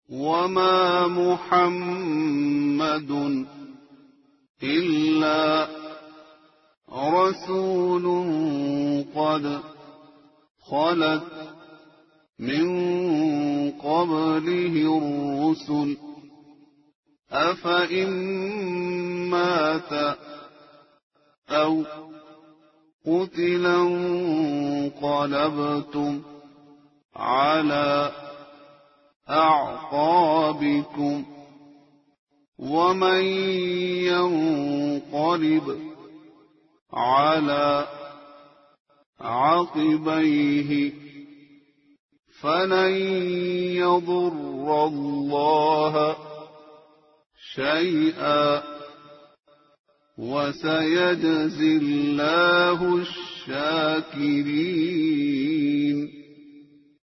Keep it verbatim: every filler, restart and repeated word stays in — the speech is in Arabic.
وما محمد إلا رسول قد خلت من قبله الرسل أفإن مات أو قتل انقلبتم على أعقابكم ومن ينقلب على عقبيه فلن يضر الله شيئا وسيجزي الله الشاكرين.